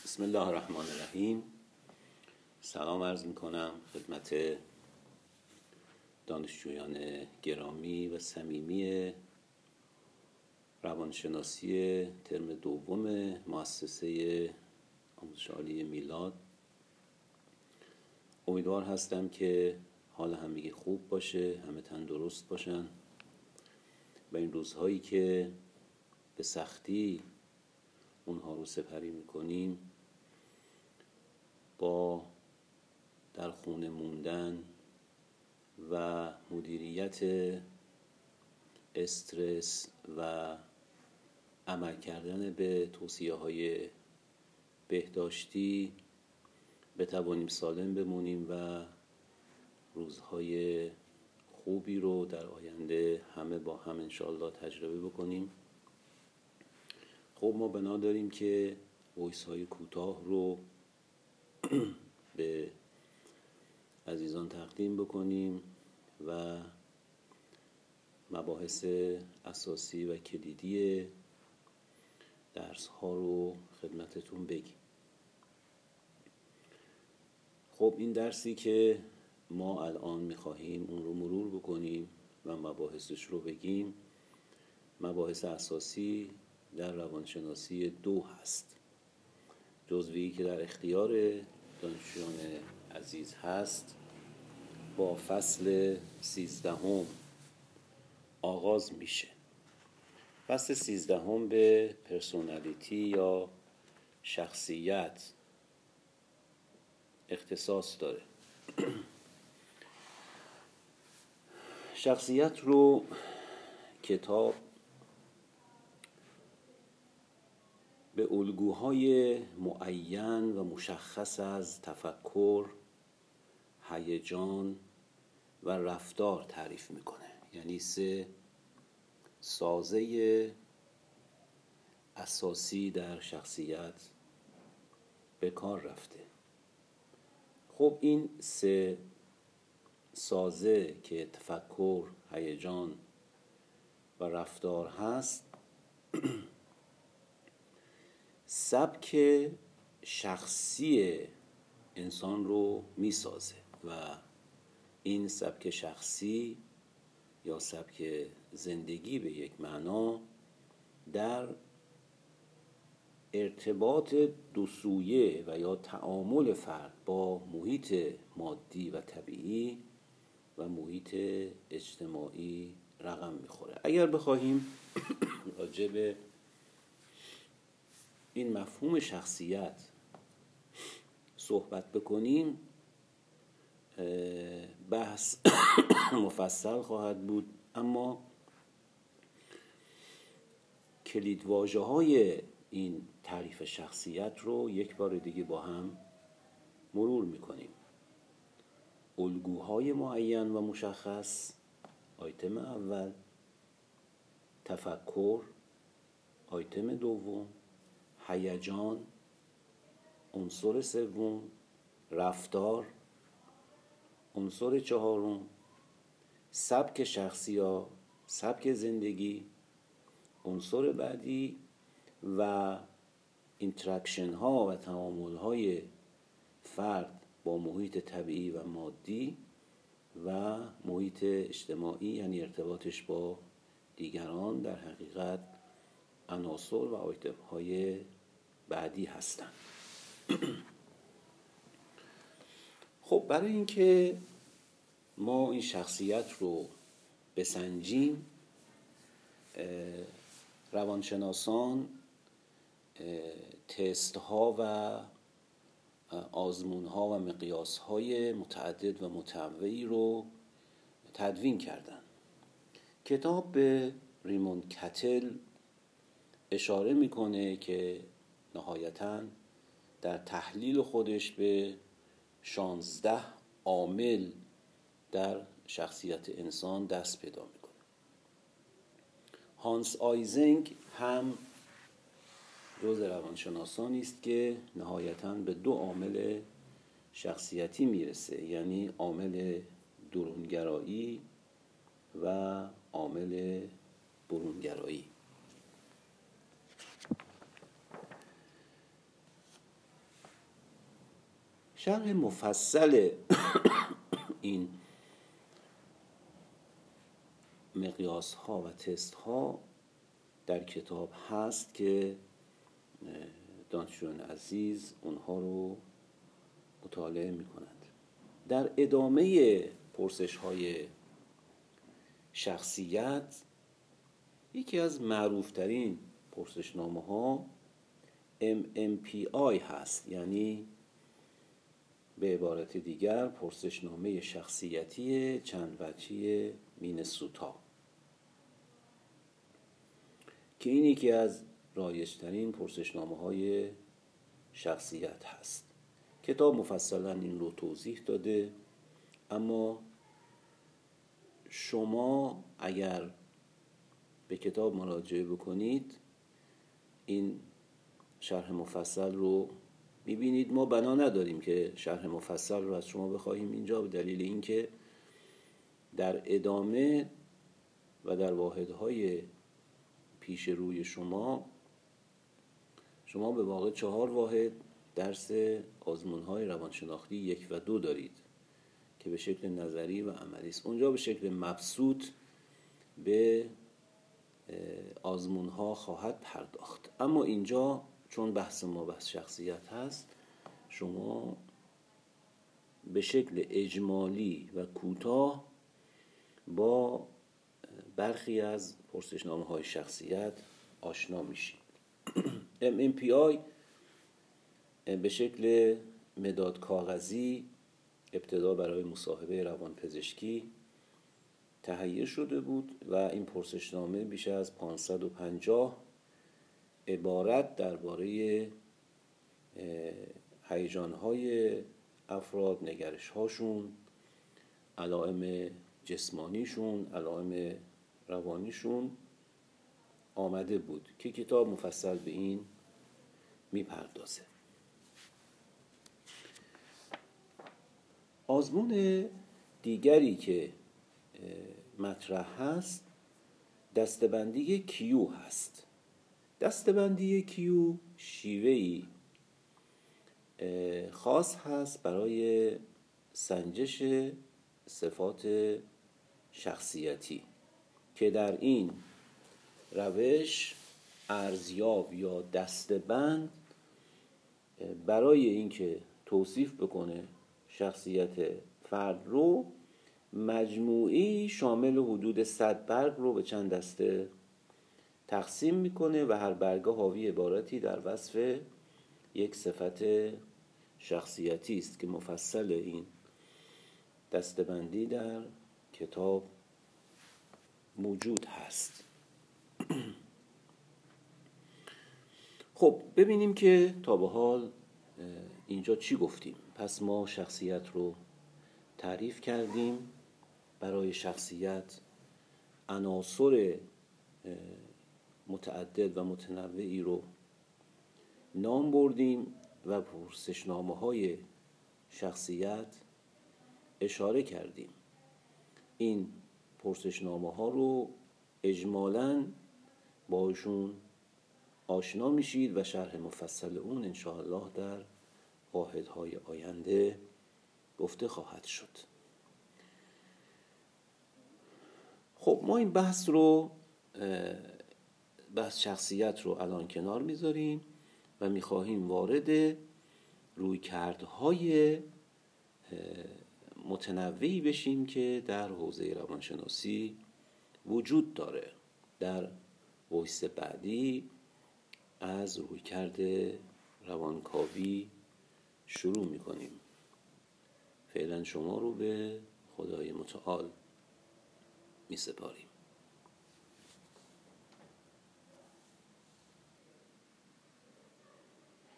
بسم الله الرحمن الرحیم. سلام عرض میکنم خدمت دانشجویان گرامی و صمیمی روانشناسی ترم دوم مؤسسه آموزش عالی میلاد. امیدوار هستم که حال همگی خوب باشه، همه تندرست باشن و این روزهایی که به سختی اونها رو سپری میکنیم با در خونه موندن و مدیریت استرس و عمل کردن به توصیه‌های بهداشتی بتوانیم سالم بمونیم و روزهای خوبی رو در آینده همه با هم انشاءالله تجربه بکنیم. خب ما بنا داریم که وایس های کوتاه رو به عزیزان تقدیم بکنیم و مباحث اساسی و کلیدی درس ها رو خدمتتون بگیم. خب این درسی که ما الان میخواهیم اون رو مرور بکنیم و مباحثش رو بگیم. مباحث اساسی در روانشناسی 2 هست، جزوی که در اختیار دانشجویان عزیز هست با فصل 13 آغاز میشه. فصل 13 به پرسونالیتی یا شخصیت اختصاص داره. شخصیت رو کتاب به الگوهای معین و مشخص از تفکر، هیجان و رفتار تعریف میکنه. یعنی 3 سازه اساسی در شخصیت به کار رفته. خب این 3 سازه که تفکر، هیجان و رفتار هست سبک شخصی انسان رو میسازه و این سبک شخصی یا سبک زندگی به یک معنا در ارتباط 2 سویه و یا تعامل فرد با محیط مادی و طبیعی و محیط اجتماعی رقم میخوره. اگر بخواهیم راجع به این مفهوم شخصیت صحبت بکنیم بحث مفصل خواهد بود، اما کلیدواژه‌های این تعریف شخصیت رو یک بار دیگه با هم مرور میکنیم. الگوهای معین و مشخص، آیتم اول. تفکر، آیتم دوم. هیجان، عنصر سوم. رفتار، عنصر چهارم. سبک شخصی یا سبک زندگی، عنصر بعدی. و اینتراکشن ها و تعامل های فرد با محیط طبیعی و مادی و محیط اجتماعی، یعنی ارتباطش با دیگران، در حقیقت عناصر و آیتم های بعدی هستند. خب برای اینکه ما این شخصیت رو بسنجیم، روانشناسان تست ها و آزمون ها و مقیاس های متعدد و متنوعی رو تدوین کردن. کتاب به ریموند کتل اشاره میکنه که نهایتاً در تحلیل خودش به 16 عامل در شخصیت انسان دست پیدا میکنه. هانس آیزنگ هم جز روانشناسانی است که نهایتاً به 2 عامل شخصیتی میرسه، یعنی عامل درونگرایی و عامل برونگرایی. شرح مفصل این مقیاس ها و تست ها در کتاب هست که دانشجویان عزیز اونها رو مطالعه می کنند. در ادامه پرسش های شخصیت یکی از معروفترین پرسشنامه ها MMPI هست، یعنی به عبارت دیگر پرسشنامه شخصیتی چند وجهی مینسوتا، که این یکی از رایج‌ترین پرسشنامه های شخصیت هست. کتاب مفصلا این رو توضیح داده، اما شما اگر به کتاب مراجعه بکنید این شرح مفصل رو میبینید. ما بنا نداریم که شرح مفصل رو از شما بخواهیم اینجا، به دلیل اینکه در ادامه و در واحدهای پیش روی شما به واقع 4 واحد درس آزمون‌های روانشناختی 1 و 2 دارید که به شکل نظری و عملی است. اونجا به شکل مبسوط به آزمون‌ها خواهد پرداخت، اما اینجا چون بحث ما بحث شخصیت هست، شما به شکل اجمالی و کوتاه با برخی از پرسشنامه‌های شخصیت آشنا میشید. MMPI به شکل مداد کاغذی ابتدا برای مصاحبه روانپزشکی تهیه شده بود و این پرسشنامه بیش از 550 عبارت درباره هیجان‌های افراد، نگرش‌هاشون، علائم جسمانیشون، علائم روانیشون آمده بود که کتاب مفصل به این میپردازه. آزمون دیگری که مطرح هست دسته‌بندی کیو هست. دسته‌بندی کیو شیوه‌ای خاص هست برای سنجش صفات شخصیتی که در این روش ارزیاب یا دسته‌بند برای اینکه توصیف بکنه شخصیت فرد رو مجموعی شامل حدود 100 برگ رو به چند دسته تقسیم میکنه و هر برگه حاوی عبارتی در وصف یک صفت شخصیتی است که مفصل این دسته‌بندی در کتاب موجود هست. خب ببینیم که تا به حال اینجا چی گفتیم. پس ما شخصیت رو تعریف کردیم، برای شخصیت عناصر متعدد و متنوعی رو نام بردیم و پرسشنامه‌های شخصیت اشاره کردیم. این پرسشنامه‌ها رو اجمالاً باشون آشنا میشید و شرح مفصل اون انشاءالله در واحدهای آینده گفته خواهد شد. خب ما این بحث شخصیت رو الان کنار میذاریم و میخواهیم وارد رویکردهای متنوعی بشیم که در حوزه روانشناسی وجود داره. در وایس بعدی از رویکرد روانکاوی شروع میکنیم. فعلا شما رو به خدای متعال میسپاریم.